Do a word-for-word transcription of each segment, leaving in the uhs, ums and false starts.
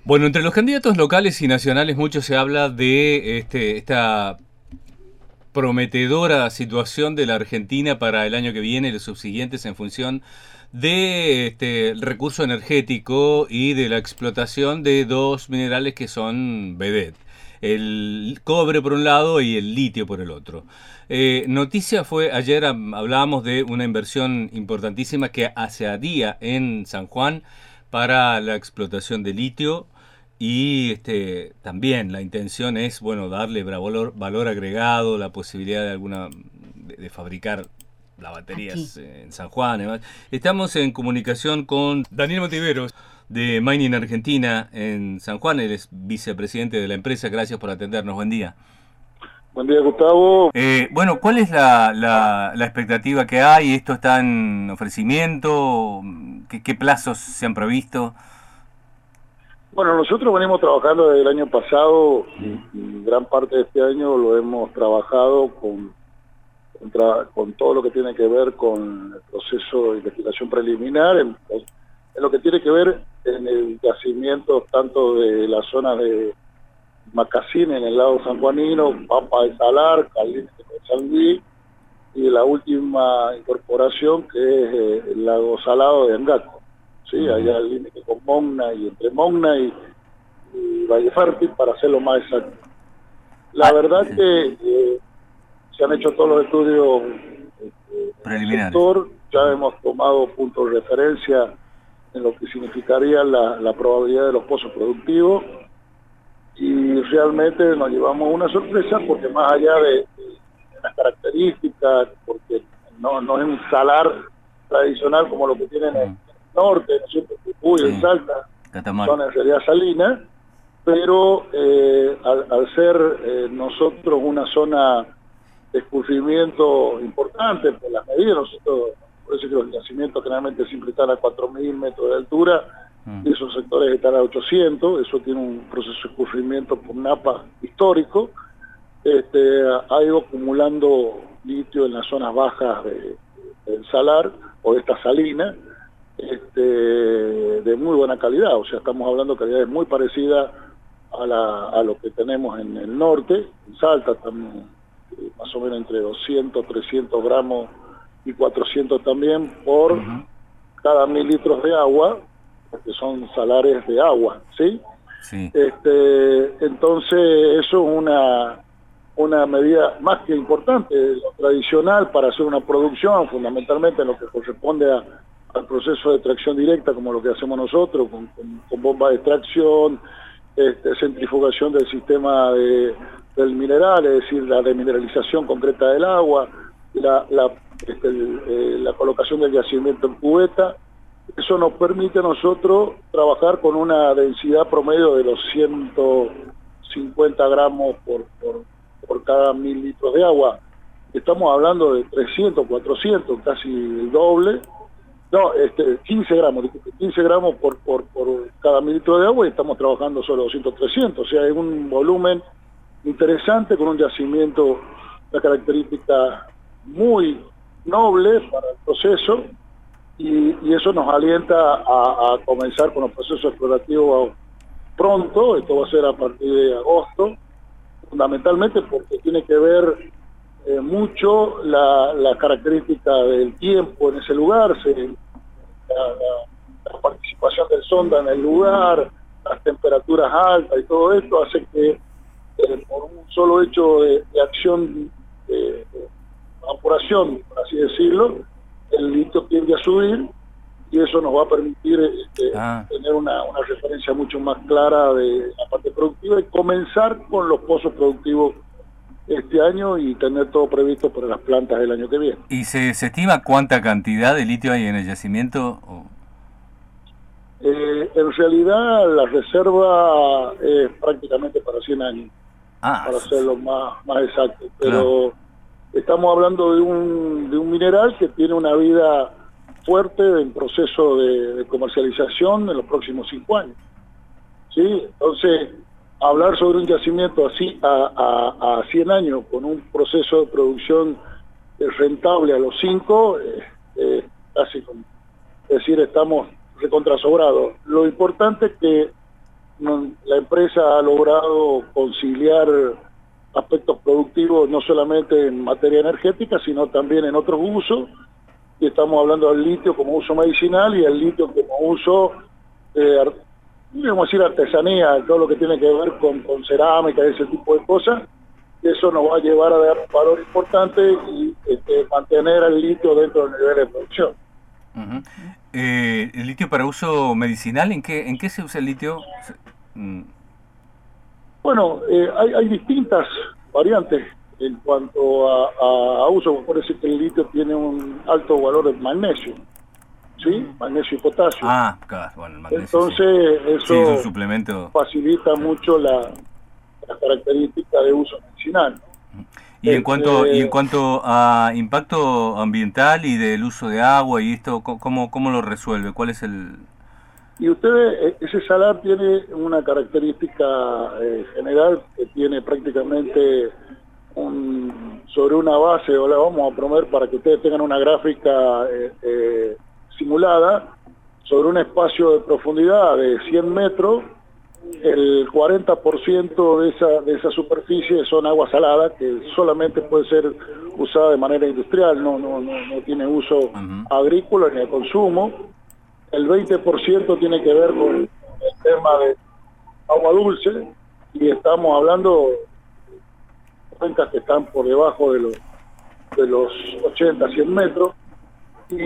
Bueno, entre los candidatos locales y nacionales mucho se habla de este, esta prometedora situación de la Argentina para el año que viene y los subsiguientes en función de este el recurso energético y de la explotación de dos minerales que son vedette. El cobre por un lado y el litio por el otro. Eh, noticia fue, ayer hablábamos de una inversión importantísima que hace día en San Juan para la explotación de litio. Y este, también la intención es, bueno, darle valor, valor agregado, la posibilidad de alguna de, de fabricar las baterías Aquí. en San Juan. Además. Estamos en comunicación con Daniel Motiveros de Mining Argentina en San Juan. Él es vicepresidente de la empresa. Gracias por atendernos. Buen día. Buen día, Gustavo. Eh, bueno, ¿cuál es la, la, la expectativa que hay? ¿Esto está en ofrecimiento? ¿Qué, qué plazos se han previsto? Bueno, nosotros venimos trabajando desde el año pasado y, y gran parte de este año lo hemos trabajado con, con, tra con todo lo que tiene que ver con el proceso de investigación preliminar, en, en lo que tiene que ver en el yacimiento tanto de la zona de Macasín en el lado sanjuanino, Pampa de Salar, Caliente de San Luis y la última incorporación que es eh, el lago Salado de Angaco. Sí, allá el límite con Mogna y entre Mogna y, y Valle Fértil, para hacerlo más exacto. La verdad que eh, se han hecho todos los estudios eh, preliminares. Sector, ya hemos tomado puntos de referencia en lo que significaría la, la probabilidad de los pozos productivos y realmente nos llevamos una sorpresa porque más allá de, de las características, porque no, no es un salar tradicional como lo que tienen en norte, ¿no es cierto? Jujuy, sí. En Salta, Catamarca. Son en realidad salinas, pero eh, al, al ser eh, nosotros una zona de escurrimiento importante por las medidas, nosotros, por eso que los yacimientos generalmente siempre están a cuatro mil metros de altura, mm. y esos sectores están a ochocientos, eso tiene un proceso de escurrimiento por napa histórico, este, ha ido acumulando litio en las zonas bajas de, del salar o de esta salina, Este, de muy buena calidad, o sea, estamos hablando de calidades muy parecidas a, la, a lo que tenemos en el norte, en Salta, estamos eh, más o menos entre doscientos, trescientos gramos y cuatrocientos también por uh-huh. cada mil litros de agua, porque son salares de agua, ¿sí? Sí. Este, entonces, eso es una, una medida más que importante, lo tradicional para hacer una producción, fundamentalmente en lo que corresponde a al proceso de extracción directa, como lo que hacemos nosotros, con, con, con bomba de extracción, este, centrifugación del sistema de, del mineral, es decir, la demineralización concreta del agua, la, la, este, el, eh, la colocación del yacimiento en cubeta. Eso nos permite a nosotros trabajar con una densidad promedio de los ciento cincuenta gramos por, por, por cada mil litros de agua. Estamos hablando de trescientos, cuatrocientos, casi el doble. No, este, quince gramos, quince gramos por, por, por cada mil litros de agua y estamos trabajando solo doscientos, trescientos, o sea, es un volumen interesante con un yacimiento de características muy nobles para el proceso y, y eso nos alienta a, a comenzar con los procesos explorativos pronto, esto va a ser a partir de agosto, fundamentalmente porque tiene que ver eh, mucho la, la característica del tiempo en ese lugar, se, La, la, la participación del sonda en el lugar, las temperaturas altas y todo esto hace que eh, por un solo hecho de, de acción de, de evaporación, por así decirlo, el litio tiende a subir y eso nos va a permitir este, ah. tener una, una referencia mucho más clara de la parte productiva y comenzar con los pozos productivos este año y tener todo previsto para las plantas del año que viene. ¿Y se, se estima cuánta cantidad de litio hay en el yacimiento? Eh, en realidad la reserva es prácticamente para cien años, ah, para hacerlo más, más exacto, pero claro. Estamos hablando de un, de un mineral que tiene una vida fuerte en proceso de, de comercialización en los próximos cinco años. ¿Sí? Entonces, hablar sobre un yacimiento así a, a, a cien años con un proceso de producción rentable a los cinco, eh, eh, casi como decir estamos recontrasobrados. Lo importante es que no, la empresa ha logrado conciliar aspectos productivos no solamente en materia energética, sino también en otros usos, y estamos hablando del litio como uso medicinal y el litio como uso, eh, digamos decir, artesanía, todo lo que tiene que ver con, con cerámica y ese tipo de cosas. Eso nos va a llevar a dar un valor importante y este, mantener el litio dentro del nivel de producción. Uh-huh. eh, ¿El litio para uso medicinal? ¿En qué, en qué se usa el litio? Mm. Bueno, eh, hay, hay distintas variantes en cuanto a, a, a uso. Por decir que el litio tiene un alto valor de magnesio, ¿sí? Magnesio y potasio. Ah, claro, bueno, el magnesio. Entonces, sí. Eso sí, es un suplemento. facilita mucho la, la característica de uso medicinal. Y en cuanto y en cuanto a impacto ambiental y del uso de agua y esto, ¿cómo, cómo lo resuelve? ¿Cuál es el...? Y ustedes, ese salar tiene una característica eh, general que tiene prácticamente un, sobre una base, o la vamos a promover para que ustedes tengan una gráfica eh, eh, simulada, sobre un espacio de profundidad de cien metros, el cuarenta por ciento de esa, de esa superficie son agua salada, que solamente puede ser usada de manera industrial, no, no, no, no tiene uso uh-huh. agrícola ni de consumo. El veinte por ciento tiene que ver con el tema de agua dulce, y estamos hablando de cuencas que están por debajo de los, de los ochenta, cien metros, y,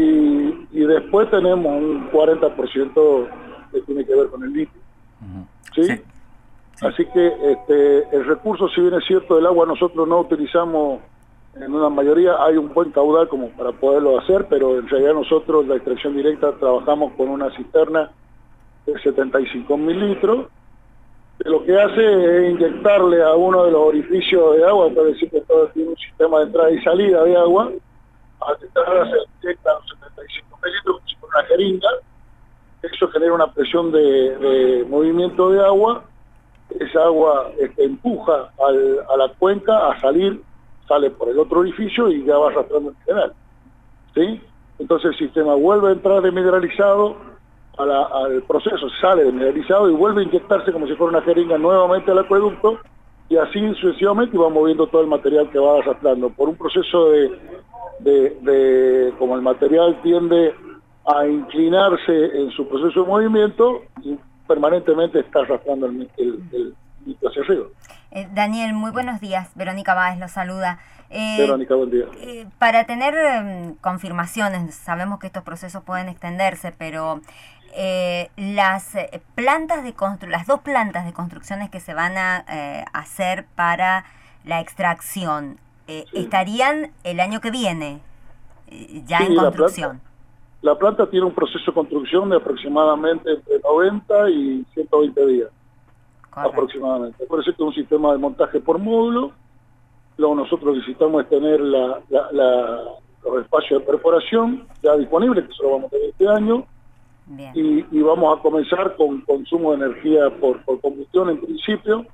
y después tenemos un cuarenta por ciento que tiene que ver con el litio. ¿Sí? Sí, sí. Así que este, el recurso, si bien es cierto, del agua nosotros no utilizamos en una mayoría, hay un buen caudal como para poderlo hacer, pero en realidad nosotros la extracción directa trabajamos con una cisterna de setenta y cinco mil litros, que lo que hace es inyectarle a uno de los orificios de agua, para decir que todo tiene un sistema de entrada y salida de agua, al entrada se inyectan los setenta y cinco mil litros con una jeringa. Eso genera una presión de, de movimiento de agua, esa agua este, empuja al, a la cuenca a salir, sale por el otro orificio y ya va arrastrando el mineral, ¿sí? Entonces el sistema vuelve a entrar demineralizado, a la, al proceso sale demineralizado y vuelve a inyectarse como si fuera una jeringa nuevamente al acueducto, y así sucesivamente, y va moviendo todo el material que va arrastrando, por un proceso de, de, de como el material tiende a inclinarse en su proceso de movimiento, y permanentemente está arrastrando el, el, el litio hacia arriba. Eh, Daniel, muy buenos días. Verónica Báez lo saluda. Eh, Verónica, buen día. Eh, para tener eh, confirmaciones, sabemos que estos procesos pueden extenderse, pero eh, las eh, plantas de constru las dos plantas de construcciones que se van a eh, hacer para la extracción, eh, sí. ¿estarían el año que viene eh, ya sí, en construcción? La planta tiene un proceso de construcción de aproximadamente entre noventa y ciento veinte días. Correcto. Aproximadamente. Por eso es que es un sistema de montaje por módulo. Luego nosotros necesitamos es tener la, la, la, los espacios de perforación ya disponibles, que solo vamos a tener este año. Bien. Y, y vamos a comenzar con consumo de energía por, por combustión en principio.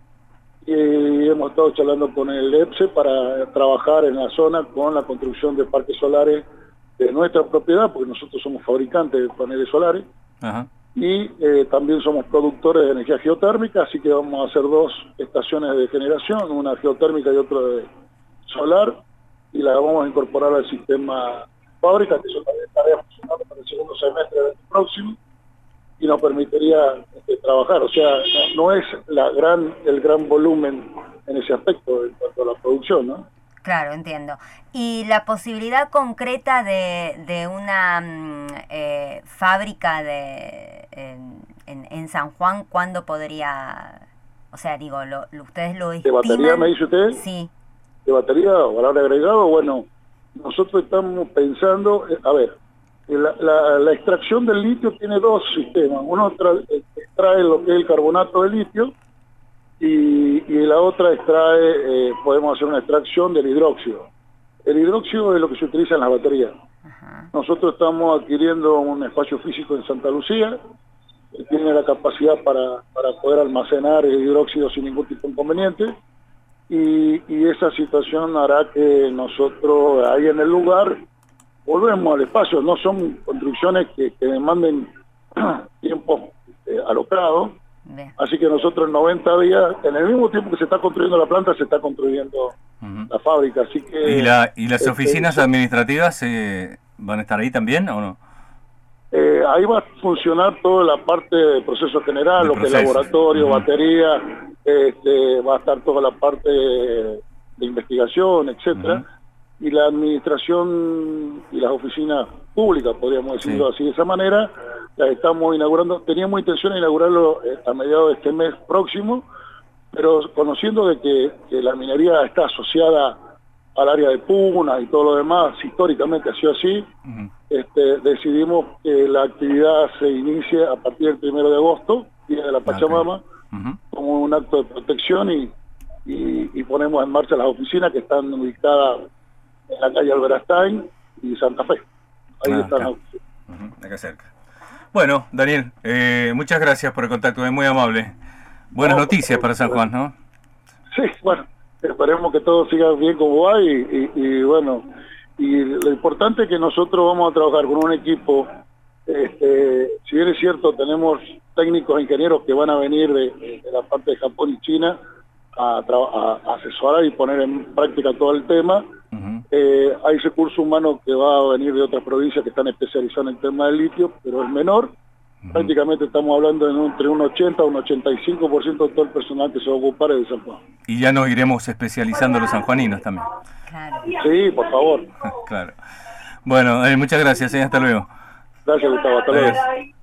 Y hemos estado charlando con el E P S E para trabajar en la zona con la construcción de parques solares de nuestra propiedad, porque nosotros somos fabricantes de paneles solares. Ajá. Y eh, también somos productores de energía geotérmica, así que vamos a hacer dos estaciones de generación, una geotérmica y otra de solar, y la vamos a incorporar al sistema fábrica, que eso también estaría funcionando para el segundo semestre del próximo, y nos permitiría este, trabajar. O sea, no, no es la gran el gran volumen en ese aspecto en cuanto a la producción, ¿no? Claro, entiendo. ¿Y la posibilidad concreta de, de una eh, fábrica de en, en, en San Juan, cuándo podría, o sea, digo, lo, lo, ustedes lo estiman? ¿De batería me dice usted? Sí. ¿De batería o valor agregado? Bueno, nosotros estamos pensando, a ver, la, la, la extracción del litio tiene dos sistemas. Uno trae, extrae lo que es el carbonato de litio, Y, y la otra extrae, eh, podemos hacer una extracción del hidróxido. El hidróxido es lo que se utiliza en las baterías. Ajá. Nosotros estamos adquiriendo un espacio físico en Santa Lucía, que tiene la capacidad para, para poder almacenar el hidróxido sin ningún tipo de inconveniente, y, y esa situación hará que nosotros ahí en el lugar volvemos al espacio. No son construcciones que, que demanden tiempo eh, alocado. Bien. Así que nosotros en noventa días, en el mismo tiempo que se está construyendo la planta, se está construyendo uh-huh. la fábrica. Así que ¿Y, la, y las este, oficinas administrativas eh, van a estar ahí también o no? Eh, ahí va a funcionar toda la parte de proceso general, de lo proceso. que es laboratorio, uh-huh. batería, este, va a estar toda la parte de investigación, etcétera. Uh-huh. Y la administración y las oficinas públicas, podríamos decirlo sí. así de esa manera, las estamos inaugurando. Teníamos intención de inaugurarlo a mediados de este mes próximo, pero conociendo de que, que la minería está asociada al área de Puna y todo lo demás, históricamente ha sido así, uh-huh. este, decidimos que la actividad se inicie a partir del primero de agosto, día de la Pachamama, okay. uh-huh. como un acto de protección y, y, y ponemos en marcha las oficinas que están ubicadas en la calle Alberastain y Santa Fe. Ahí ah, están las oficinas. Uh-huh. Acá cerca. Bueno, Daniel, eh, muchas gracias por el contacto, es muy amable. Buenas no, noticias para San Juan, ¿no? Sí, bueno. Esperemos que todo siga bien como va y, y, y bueno, y lo importante es que nosotros vamos a trabajar con un equipo, este, si bien es cierto, tenemos técnicos e ingenieros que van a venir de, de la parte de Japón y China a, a, a asesorar y poner en práctica todo el tema. Uh-huh. eh, hay recurso humano que va a venir de otras provincias que están especializados en el tema del litio, pero es menor. Uh-huh. Prácticamente estamos hablando de un, entre un ochenta y un ochenta y cinco por ciento de todo el personal que se va a ocupar de San Juan. Y ya nos iremos especializando los sanjuaninos también. Claro. Sí, por favor. Claro. Bueno, eh, muchas gracias, ¿eh? Hasta luego. Gracias, Gustavo. Hasta luego.